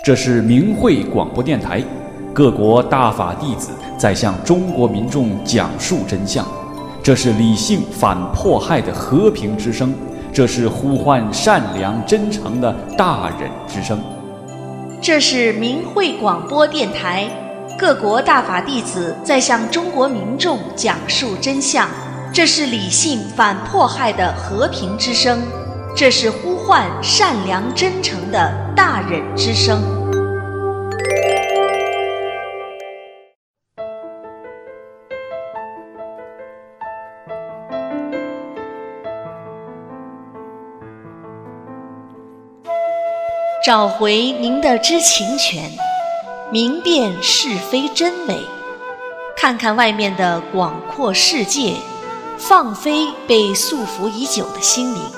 这是明慧广播电台，各国大法弟子在向中国民众讲述真相。这是理性反迫害的和平之声，这是呼唤善良真诚的大忍之声。 这是明慧广播电台，各国大法弟子在向中国民众讲述真相。这是理性反迫害的和平之声，这是呼唤善良真诚的大忍之声。找回您的知情权，明辨是非真伪，看看外面的广阔世界，放飞被束缚已久的心灵。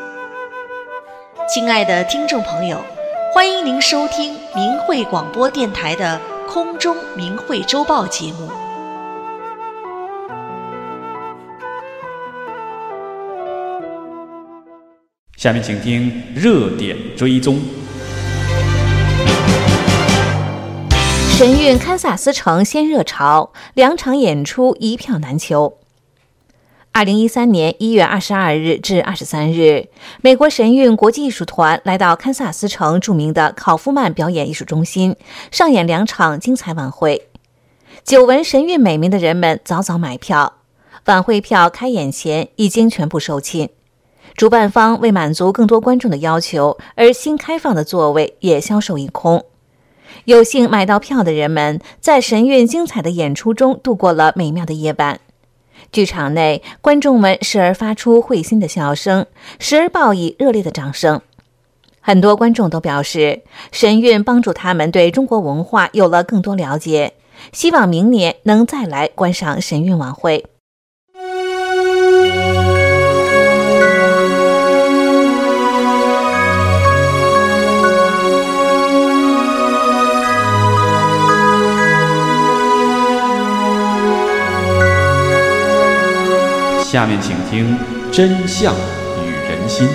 亲爱的听众朋友，欢迎您收听明慧广播电台的空中明慧周报节目。 下面请听热点追踪。 神韵堪萨斯城先热潮，2场演出一票难求。2013年1月22日至23日，美国神韵国际艺术团来到堪萨斯城著名的考夫曼表演艺术中心，上演2场精彩晚会。久闻神韵美名的人们早早买票，晚会票开演前已经全部售罄。主办方为满足更多观众的要求，而新开放的座位也销售一空。有幸买到票的人们，在神韵精彩的演出中度过了美妙的夜晚。剧场内，观众们时而发出会心的笑声，时而报以热烈的掌声。很多观众都表示，神韵帮助他们对中国文化有了更多了解，希望明年能再来观赏神韵晚会。 下面请听真相与人心。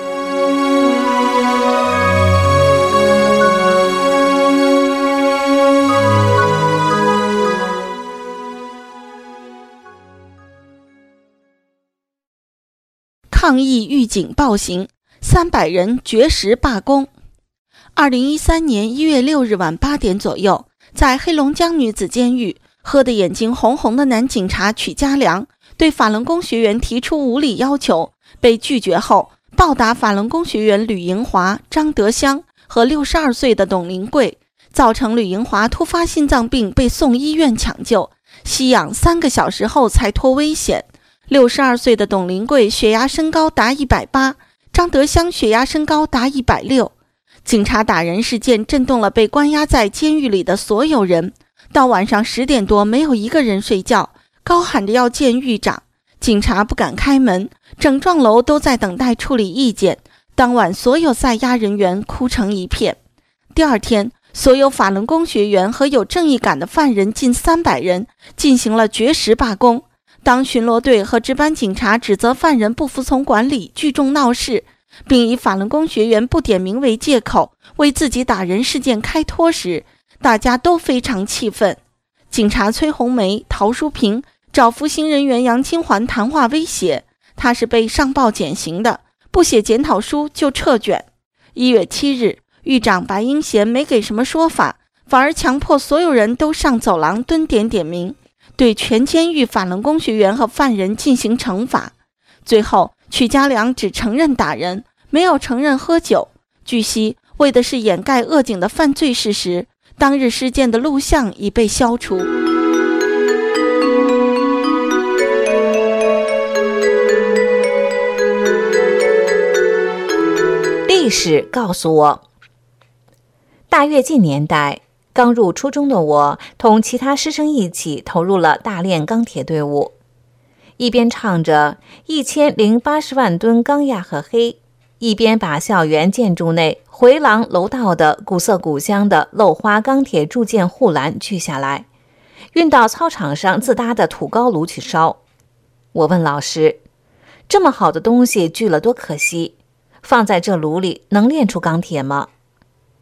抗议狱警暴行，300人绝食罢工。2013年1月6日晚8点左右，在黑龙江女子监狱，喝得眼睛红红的男警察曲家良对法轮功学员提出无理要求，被拒绝后，暴打法轮功学员吕莹华、张德香和62岁的董林贵，造成吕莹华突发心脏病被送医院抢救，吸氧3个小时后才脱危险。62岁的董林贵血压升高达180，张德香血压升高达160。警察打人事件震动了被关押在监狱里的所有人，到晚上10点多，没有一个人睡觉，高喊着要见狱长，警察不敢开门，整幢楼都在等待处理意见。当晚所有在押人员哭成一片。第二天，所有法轮功学员和有正义感的犯人近300人进行了绝食罢工。当巡逻队和值班警察指责犯人不服从管理、聚众闹事，并以法轮功学员不点名为借口为自己打人事件开脱时，大家都非常气愤。警察崔红梅、陶淑平找服刑人员杨清环谈话威胁，他是被上报减刑的，不写检讨书就撤卷。1月7日，狱长白英贤没给什么说法，反而强迫所有人都上走廊蹲点点名，对全监狱法轮功学员和犯人进行惩罚。最后，曲家良只承认打人，没有承认喝酒。据悉，为的是掩盖恶警的犯罪事实，当日事件的录像已被消除。 历史告诉我，大跃进年代，刚入初中的我同其他师生一起投入了大炼钢铁队伍，一边唱着1080万吨钢压和黑，一边把校园建筑内回廊楼道的古色古香的镂花钢铁铸件护栏锯下来，运到操场上自搭的土高炉去烧。我问老师，这么好的东西锯了多可惜，放在这炉里能炼出钢铁吗？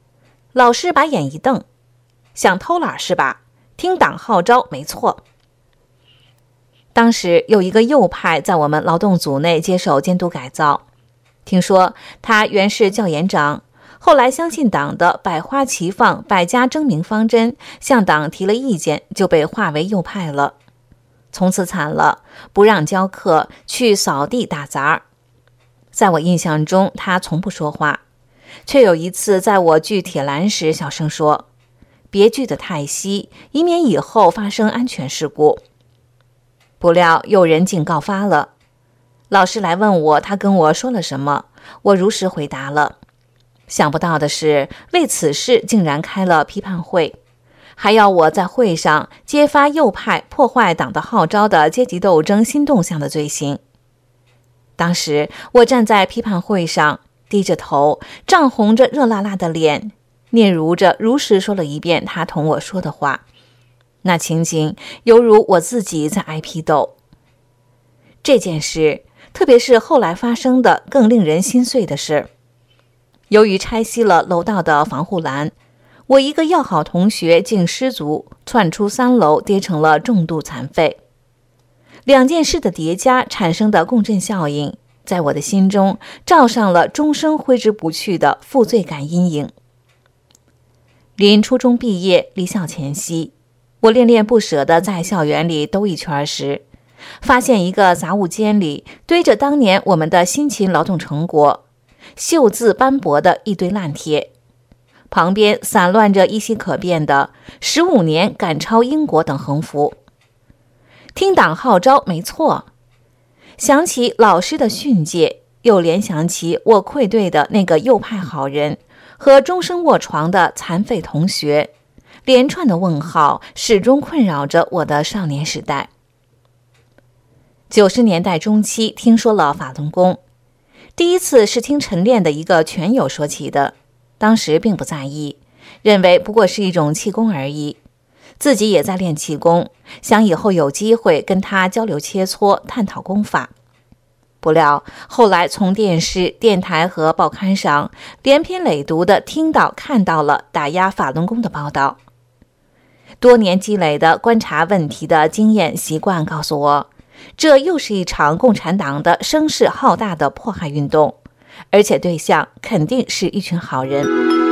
老师把眼一瞪，想偷懒是吧？听党号召没错。当时有一个右派在我们劳动组内接受监督改造，听说他原是教研长，后来相信党的百花齐放、百家争鸣方针，向党提了意见，就被划为右派了。从此惨了，不让教课，去扫地打杂。在我印象中，他从不说话，却有一次在我锯铁栏时小声说：“别锯得太稀，以免以后发生安全事故。”不料有人竟告发了。老师来问我他跟我说了什么，我如实回答了。想不到的是，为此事竟然开了批判会，还要我在会上揭发右派破坏党的号召的阶级斗争新动向的罪行。当时我站在批判会上，低着头，涨红着热辣辣的脸，嗫嚅着如实说了一遍他同我说的话。那情景犹如我自己在挨批斗。这件事，特别是后来发生的更令人心碎的事，由于拆析了楼道的防护栏，我一个要好同学竟失足窜出3楼，跌成了重度残废。两件事的叠加产生的共振效应，在我的心中罩上了终生挥之不去的负罪感阴影。临初中毕业离校前夕，我恋恋不舍地在校园里兜一圈时，发现一个杂物间里堆着当年我们的辛勤劳动成果，锈渍斑驳的一堆烂帖，旁边散乱着依稀可辨的15年赶超英国等横幅。听党号召没错，想起老师的训诫，又联想起我愧对的那个右派好人和终生卧床的残废同学，连串的问号始终困扰着我的少年时代。90年代中期听说了法轮功，第一次是听晨练的一个拳友说起的，当时并不在意，认为不过是一种气功而已，自己也在练气功，想以后有机会跟他交流切磋，探讨功法。不料后来从电视、电台和报刊上连篇累牍地听到看到了打压法轮功的报道。多年积累的观察问题的经验习惯告诉我，这又是一场共产党的声势浩大的迫害运动，而且对象肯定是一群好人。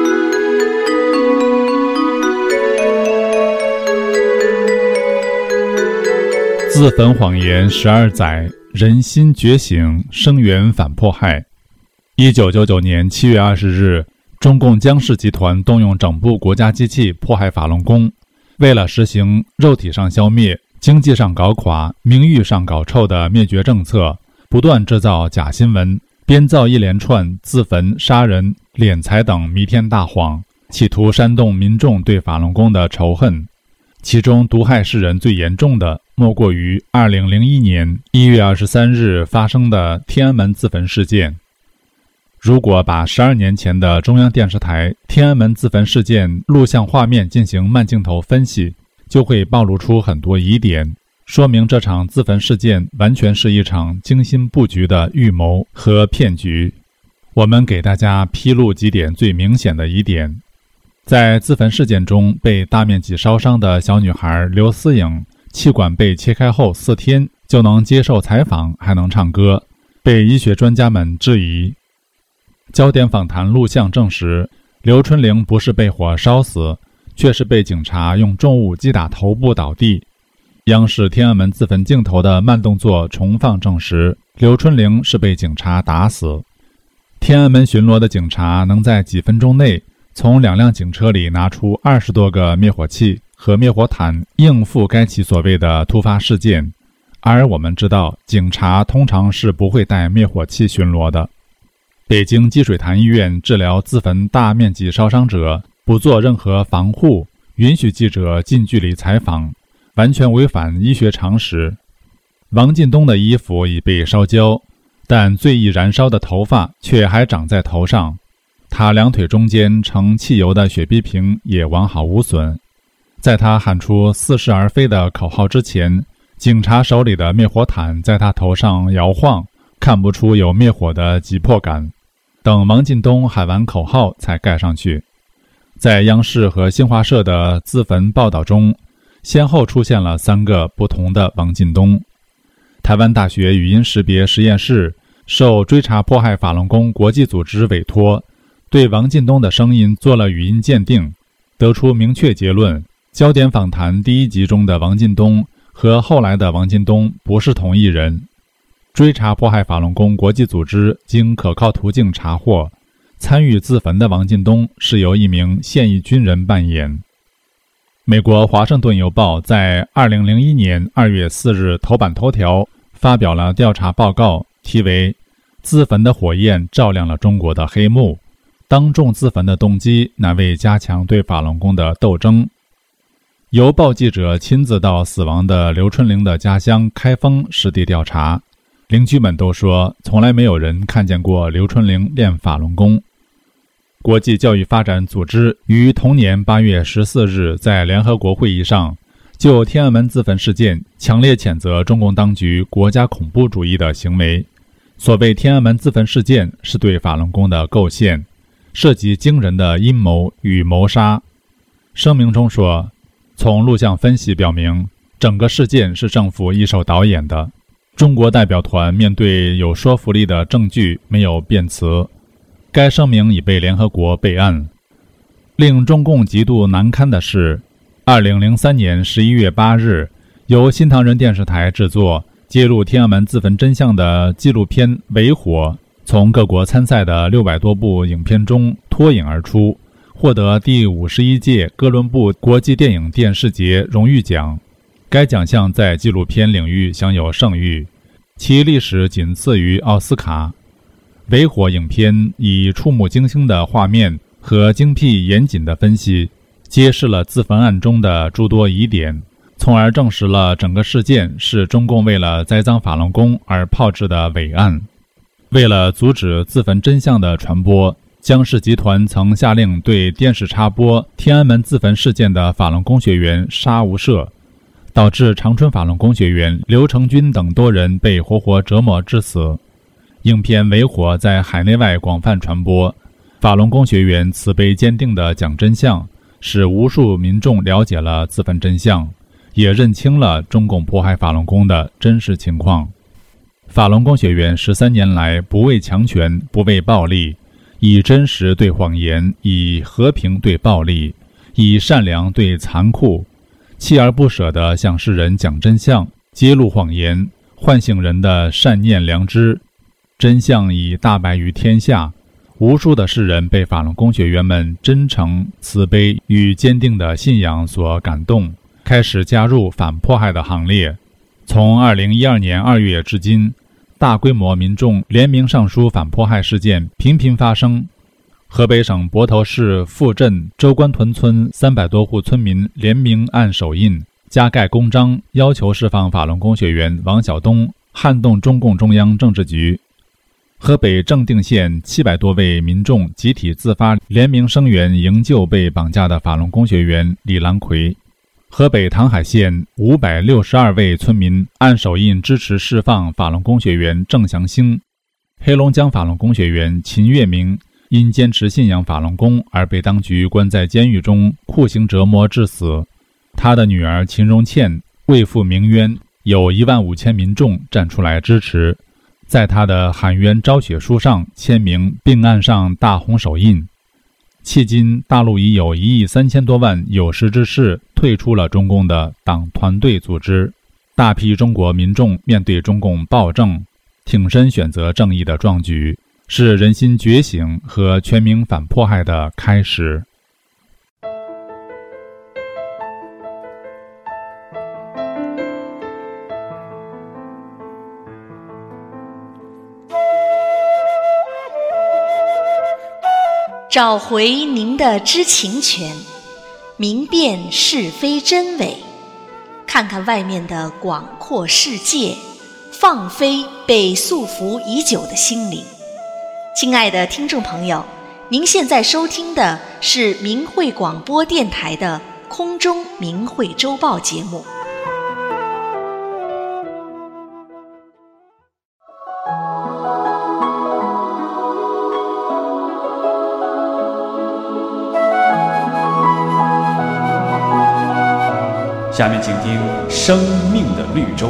自焚谎言12载，人心觉醒，声援反迫害。1999年7月20日，中共江氏集团动用整部国家机器迫害法轮功，为了实行肉体上消灭、经济上搞垮、名誉上搞臭的灭绝政策，不断制造假新闻，编造一连串自焚、杀人、敛财等弥天大谎，企图煽动民众对法轮功的仇恨。其中毒害世人最严重的，莫过于2001年1月23日发生的天安门自焚事件。如果把12年前的中央电视台天安门自焚事件录像画面进行慢镜头分析，就会暴露出很多疑点，说明这场自焚事件完全是一场精心布局的预谋和骗局。我们给大家披露几点最明显的疑点。在自焚事件中被大面积烧伤的小女孩刘思颖，气管被切开后4天就能接受采访，还能唱歌，被医学专家们质疑。焦点访谈录像证实，刘春玲不是被火烧死，却是被警察用重物击打头部倒地。央视天安门自焚镜头的慢动作重放证实，刘春玲是被警察打死。天安门巡逻的警察能在几分钟内从2辆警车里拿出20多个灭火器和灭火毯，应付该起所谓的突发事件。而我们知道，警察通常是不会带灭火器巡逻的。北京积水潭医院治疗自焚大面积烧伤者，不做任何防护，允许记者近距离采访，完全违反医学常识。王进东的衣服已被烧焦，但最易燃烧的头发却还长在头上。他两腿中间盛汽油的雪碧瓶也完好无损。在他喊出似是而非的口号之前，警察手里的灭火毯在他头上摇晃，看不出有灭火的急迫感。等王进东喊完口号才盖上去。 在央视和新华社的自焚报道中，先后出现了3个不同的王进东。台湾大学语音识别实验室受追查迫害法轮功国际组织委托，对王进东的声音做了语音鉴定，得出明确结论：焦点访谈第1集中的王进东和后来的王进东不是同一人。追查迫害法轮功国际组织经可靠途径查获，参与自焚的王进东是由一名现役军人扮演。美国《华盛顿邮报》在2001年2月4日头版头条发表了调查报告，题为“自焚的火焰照亮了中国的黑幕”。当众自焚的动机乃为加强对法轮功的斗争。邮报记者亲自到死亡的刘春玲的家乡开封实地调查，邻居们都说从来没有人看见过刘春玲练法轮功。国际教育发展组织于同年8月14日在联合国会议上就天安门自焚事件强烈谴责中共当局国家恐怖主义的行为。所谓天安门自焚事件是对法轮功的构陷，涉及惊人的阴谋与谋杀。声明中说，从录像分析表明，整个事件是政府一手导演的。中国代表团面对有说服力的证据没有辩词。该声明已被联合国备案。令中共极度难堪的是，2003年11月8日，由新唐人电视台制作、揭露天安门自焚真相的纪录片《伪火》，从各国参赛的600多部影片中脱颖而出，获得第51届哥伦布国际电影电视节荣誉奖。该奖项在纪录片领域享有盛誉，其历史仅次于奥斯卡。伪火影片以触目惊心的画面和精辟严谨的分析，揭示了自焚案中的诸多疑点，从而证实了整个事件是中共为了栽赃法轮功而炮制的伪案。为了阻止自焚真相的传播，江氏集团曾下令对电视插播天安门自焚事件的法轮功学员杀无赦，导致长春法轮功学员刘成军等多人被活活折磨致死。影片《伪火》在海内外广泛传播，法轮功学员慈悲坚定地讲真相，使无数民众了解了自焚真相，也认清了中共迫害法轮功的真实情况。法轮功学员13年来不畏强权，不畏暴力，以真实对谎言，以和平对暴力，以善良对残酷，锲而不舍地向世人讲真相，揭露谎言，唤醒人的善念良知。真相已大白于天下，无数的世人被法轮功学员们真诚、慈悲与坚定的信仰所感动，开始加入反迫害的行列。从2012年2月至今，大规模民众联名上书反迫害事件频频发生。河北省泊头市富镇周官屯村300多户村民联名按手印，加盖公章，要求释放法轮功学员王晓东，撼动中共中央政治局。河北正定县700多位民众集体自发联名声援营救被绑架的法轮功学员李兰奎。河北唐海县562位村民按手印支持释放法轮功学员郑祥兴。黑龙江法轮功学员秦月明因坚持信仰法轮功而被当局关在监狱中酷刑折磨致死。他的女儿秦荣倩为父鸣冤，有15000民众站出来支持，在他的喊冤昭雪书上签名并按上大红手印。迄今，大陆已有1亿3000多万有识之士退出了中共的党团队组织。大批中国民众面对中共暴政，挺身选择正义的壮举，是人心觉醒和全民反迫害的开始。 找回您的知情权，明辨是非真伪，看看外面的广阔世界，放飞被束缚已久的心灵。亲爱的听众朋友，您现在收听的是明慧广播电台的空中明慧周报节目。 下面请听《生命的绿洲》。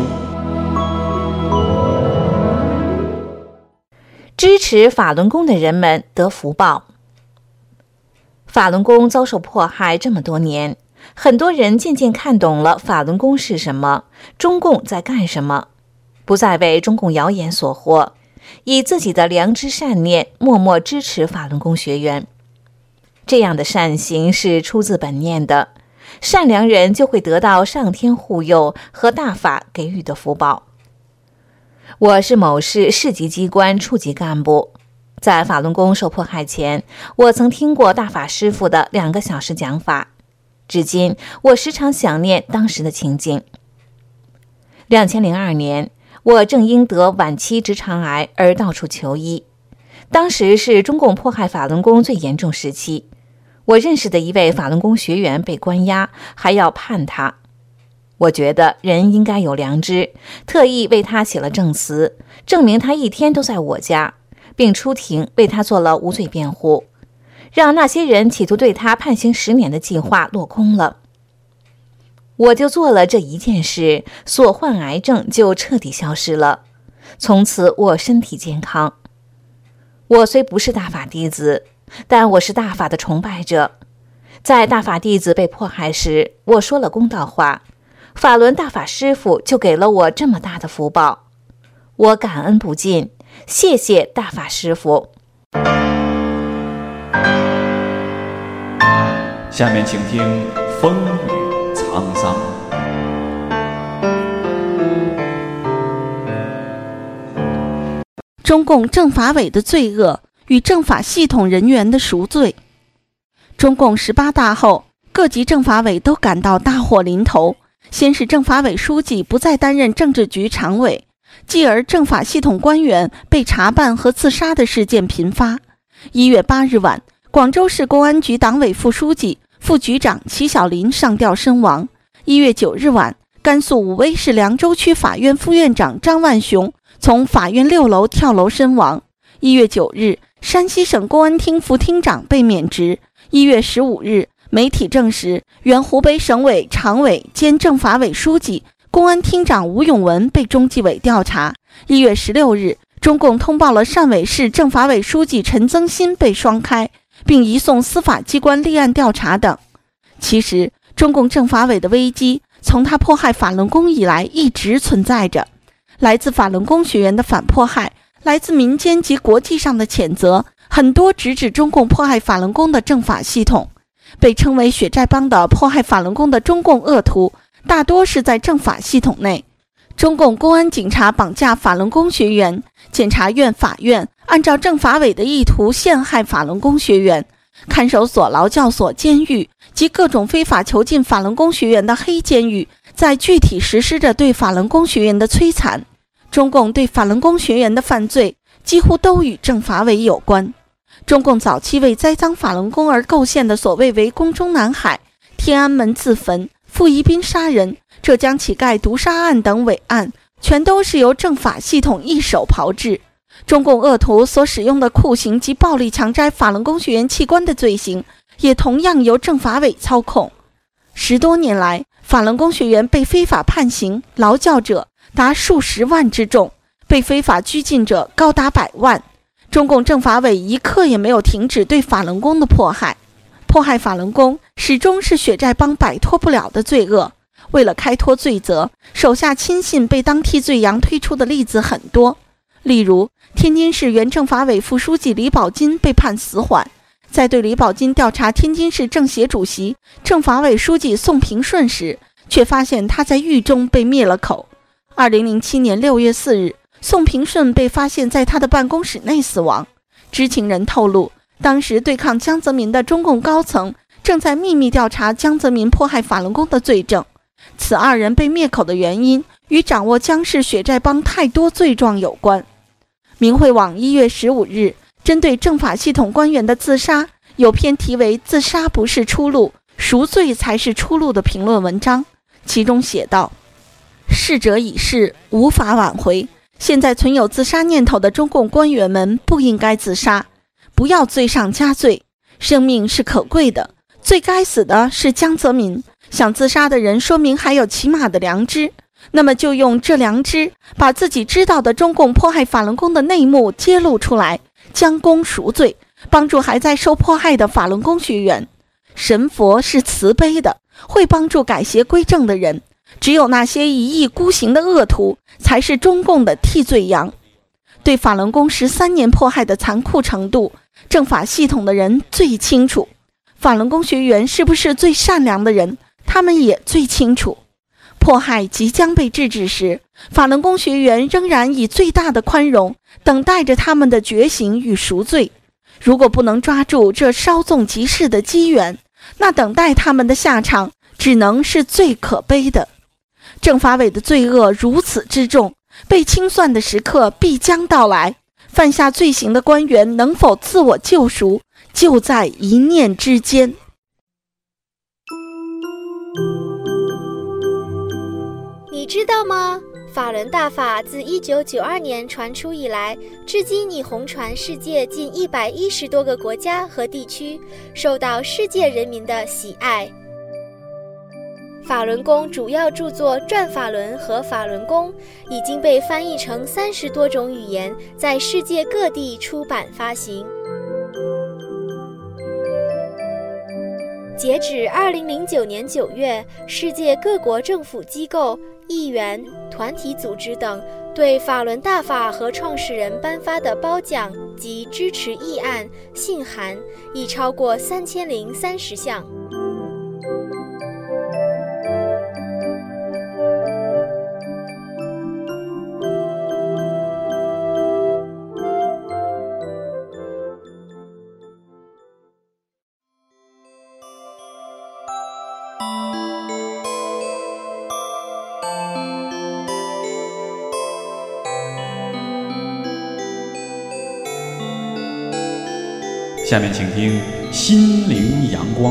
支持法轮功的人们得福报。法轮功遭受迫害这么多年，很多人渐渐看懂了法轮功是什么，中共在干什么，不再为中共谣言所惑，以自己的良知善念默默支持法轮功学员。这样的善行是出自本念的，善良人就会得到上天护佑和大法给予的福报。我是某市市级机关处级干部，在法轮功受迫害前，我曾听过大法师父的2个小时讲法，至今我时常想念当时的情景。2002年，我正因得晚期直肠癌而到处求医，当时是中共迫害法轮功最严重时期，我认识的一位法轮功学员被关押，还要判他。我觉得人应该有良知，特意为他写了证词，证明他一天都在我家，并出庭为他做了无罪辩护，让那些人企图对他判刑10年的计划落空了。我就做了这一件事，所患癌症就彻底消失了，从此我身体健康。我虽不是大法弟子，但我是大法的崇拜者。在大法弟子被迫害时，我说了公道话，法轮大法师父就给了我这么大的福报，我感恩不尽，谢谢大法师父。 下面请听《风雨沧桑》。 中共政法委的罪恶与政法系统人员的赎罪。中共18大后，各级政法委都感到大祸临头。先是政法委书记不再担任政治局常委，继而政法系统官员被查办和自杀的事件频发。1月8日晚，广州市公安局党委副书记、副局长齐小林上吊身亡。1月9日晚，甘肃武威市凉州区法院副院长张万雄从法院6楼跳楼身亡。1月9日，山西省公安厅副厅长被免职。1月15日，媒体证实，原湖北省委常委兼政法委书记、公安厅长吴永文被中纪委调查。1月16日，中共通报了汕尾市政法委书记陈增新被双开，并移送司法机关立案调查等。其实，中共政法委的危机从他迫害法轮功以来一直存在着。来自法轮功学员的反迫害，来自民间及国际上的谴责，很多直指中共迫害法轮功的政法系统。被称为血债帮的迫害法轮功的中共恶徒，大多是在政法系统内。中共公安警察绑架法轮功学员，检察院、法院按照政法委的意图陷害法轮功学员，看守所、劳教所、监狱及各种非法囚禁法轮功学员的黑监狱，在具体实施着对法轮功学员的摧残。中共对法轮功学员的犯罪几乎都与政法委有关。中共早期为栽赃法轮功而构陷的所谓围攻中南海、天安门自焚、傅宜宾杀人、浙江乞丐毒杀案等伪案，全都是由政法系统一手炮制。中共恶徒所使用的酷刑及暴力强摘法轮功学员器官的罪行，也同样由政法委操控。10多年来，法轮功学员被非法判刑、劳教者达数十万之众，被非法拘禁者高达100万。中共政法委一刻也没有停止对法轮功的迫害。迫害法轮功始终是血债帮摆脱不了的罪恶。为了开脱罪责，手下亲信被当替罪羊推出的例子很多。例如，天津市原政法委副书记李宝金被判死缓。在对李宝金调查天津市政协主席、政法委书记宋平顺时，却发现他在狱中被灭了口。2007年6月4日，宋平顺被发现在他的办公室内死亡。知情人透露，当时对抗江泽民的中共高层正在秘密调查江泽民迫害法轮功的罪证。此2人被灭口的原因与掌握江氏血债帮太多罪状有关。明慧网1月15日针对政法系统官员的自杀，有篇题为《自杀不是出路，赎罪才是出路》的评论文章，其中写道：逝者已逝，无法挽回。现在存有自杀念头的中共官员们不应该自杀，不要罪上加罪。生命是可贵的，最该死的是江泽民， 想自杀的人说明还有起码的良知，那么就用这良知把自己知道的中共迫害法轮功的内幕揭露出来，将功赎罪，帮助还在受迫害的法轮功学员。神佛是慈悲的，会帮助改邪归正的人，只有那些一意孤行的恶徒才是中共的替罪羊。对法轮功13年迫害的残酷程度，政法系统的人最清楚，法轮功学员是不是最善良的人，他们也最清楚。迫害即将被制止时，法轮功学员仍然以最大的宽容等待着他们的觉醒与赎罪。如果不能抓住这稍纵即逝的机缘，那等待他们的下场只能是最可悲的。政法委的罪恶如此之重，被清算的时刻必将到来，犯下罪行的官员能否自我救赎，就在一念之间。 你知道吗？法轮大法自1992年传出以来，至今已红传世界近110多个国家和地区，受到世界人民的喜爱。法轮功主要著作《转法轮》和《法轮功》已经被翻译成30多种语言，在世界各地出版发行。截止2009年9月，世界各国政府机构、议员、团体组织等对法轮大法和创始人颁发的褒奖及支持议案、信函已超过3030项。 下面请听《心灵阳光》。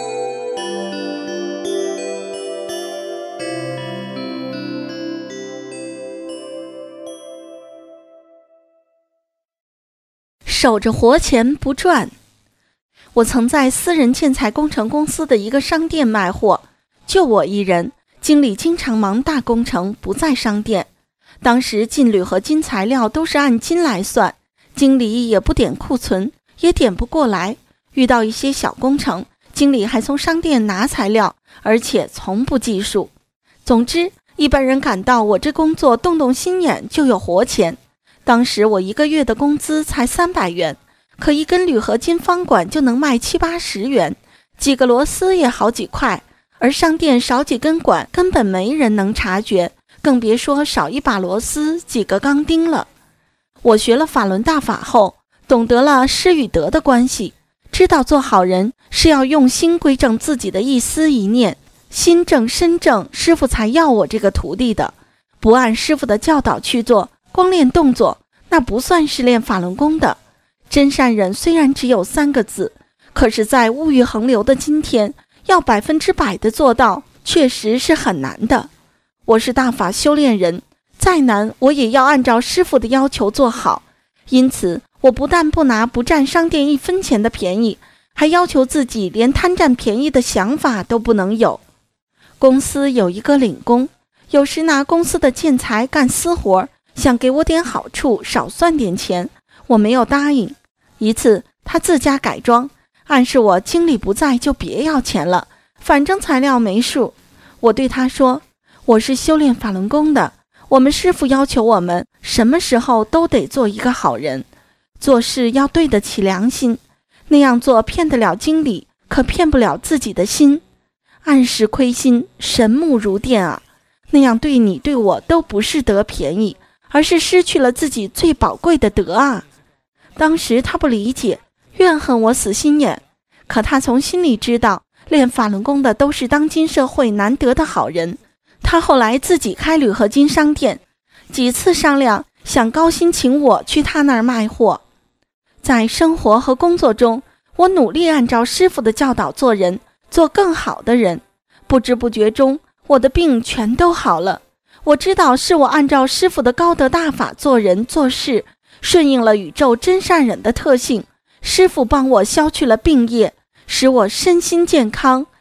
守着活钱不赚。我曾在私人建材工程公司的一个商店卖货，就我一人，经理经常忙大工程，不在商店。当时进铝合金材料都是按斤来算，经理也不点库存，也点不过来。遇到一些小工程，经理还从商店拿材料，而且从不计数。总之，一般人感到我这工作动动心眼就有活钱。当时我1个月的工资才300元，可一根铝合金方管就能卖70-80元，几个螺丝也好几块，而商店少几根管根本没人能察觉，更别说少一把螺丝、几个钢钉了。我学了法轮大法后，懂得了失与得的关系，知道做好人是要用心归正自己的一思一念，心正身正，师父才要我这个徒弟的。不按师父的教导去做，光练动作，那不算是练法轮功的。真善忍虽然只有3个字，可是在物欲横流的今天，要100%的做到，确实是很难的。我是大法修炼人，再难我也要按照师父的要求做好。因此我不但不拿不占商店1分钱的便宜，还要求自己连贪占便宜的想法都不能有。公司有一个领工，有时拿公司的建材干私活，想给我点好处，少算点钱，我没有答应。一次他自家改装，暗示我经理不在就别要钱了，反正材料没数。我对他说，我是修炼法轮功的，我们师父要求我们什么时候都得做一个好人，做事要对得起良心，那样做骗得了经理，可骗不了自己的心。暗时亏心，神目如电啊！那样对你对我都不是得便宜，而是失去了自己最宝贵的德啊！当时他不理解，怨恨我死心眼，可他从心里知道，练法轮功的都是当今社会难得的好人。他后来自己开铝合金商店，几次商量想高薪请我去他那儿卖货。在生活和工作中，我努力按照师父的教导做人，做更好的人。不知不觉中，我的病全都好了。我知道是我按照师父的高德大法做人做事，顺应了宇宙真善忍的特性，师父帮我消去了病业，使我身心健康，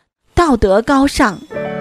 道德高尚。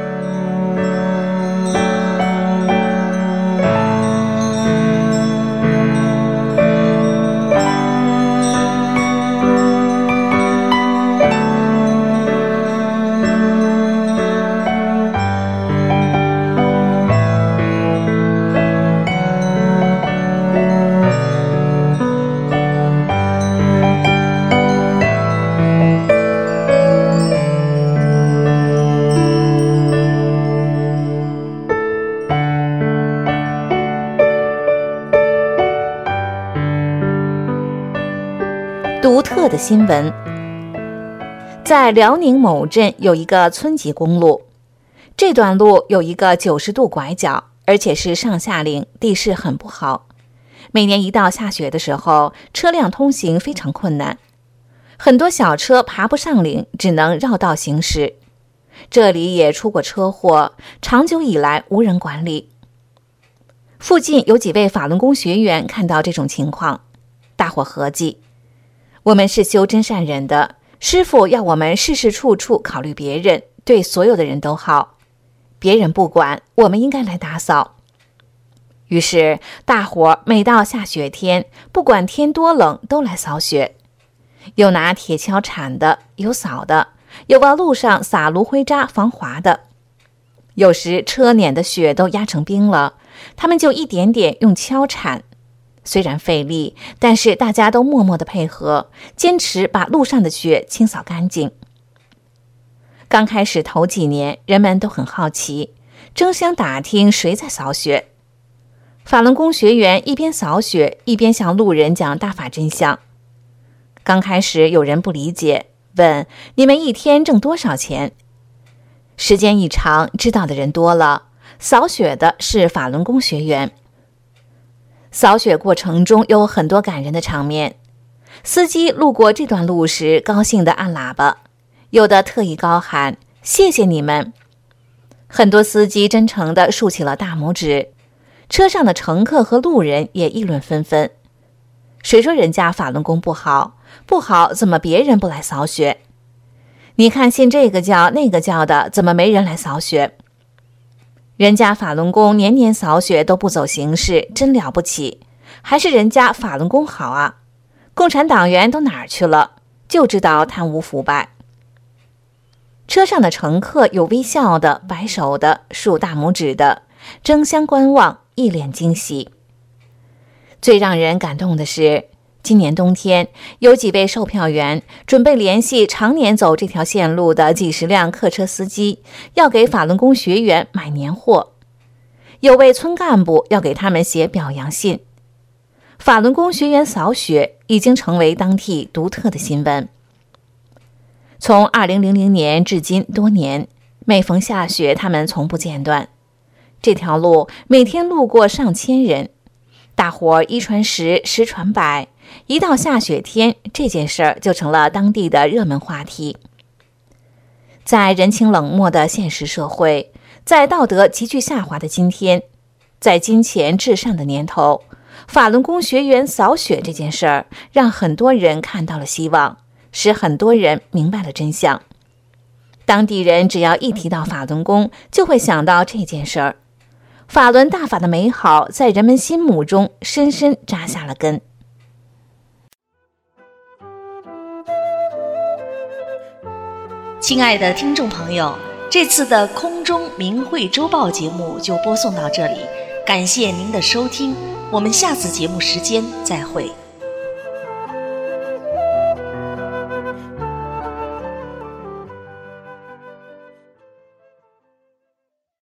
独特的新闻。在辽宁某镇有一个村级公路，这段路有一个90度拐角，而且是上下岭，地势很不好。每年一到下雪的时候，车辆通行非常困难，很多小车爬不上岭，只能绕道行驶。这里也出过车祸，长久以来无人管理。附近有几位法轮功学员看到这种情况，大伙合计，我们是修真善忍的，师父要我们事事处处考虑别人，对所有的人都好，别人不管，我们应该来打扫。于是大伙每到下雪天，不管天多冷，都来扫雪，有拿铁锹铲的，有扫的，有往路上撒芦灰渣防滑的。有时车碾的雪都压成冰了，他们就一点点用锹铲，虽然费力，但是大家都默默地配合，坚持把路上的雪清扫干净。刚开始头几年，人们都很好奇，争相打听谁在扫雪。法轮功学员一边扫雪，一边向路人讲大法真相。刚开始有人不理解，问你们一天挣多少钱？时间一长，知道的人多了，扫雪的是法轮功学员。扫雪过程中有很多感人的场面，司机路过这段路时高兴地按喇叭，有的特意高喊谢谢你们。很多司机真诚地竖起了大拇指，车上的乘客和路人也议论纷纷，谁说人家法轮功不好？不好怎么别人不来扫雪？你看信这个教那个教的，怎么没人来扫雪？人家法轮功年年扫雪都不走形式，真了不起，还是人家法轮功好啊！共产党员都哪儿去了？就知道贪污腐败。车上的乘客有微笑的、摆手的、竖大拇指的，争相观望，一脸惊喜。最让人感动的是，今年冬天，有几位售票员准备联系常年走这条线路的几十辆客车司机，要给法轮功学员买年货。有位村干部要给他们写表扬信。法轮功学员扫雪已经成为当地独特的新闻。从2000年至今多年，每逢下雪，他们从不间断。这条路每天路过上千人，大伙一传十，十传百，一到下雪天，这件事儿就成了当地的热门话题。在人情冷漠的现实社会，在道德急剧下滑的今天，在金钱至上的年头，法轮功学员扫雪这件事儿，让很多人看到了希望，使很多人明白了真相。当地人只要一提到法轮功，就会想到这件事儿。法轮大法的美好在人们心目中深深扎下了根。 亲爱的听众朋友，这次的空中明慧周报节目就播送到这里，感谢您的收听，我们下次节目时间再会。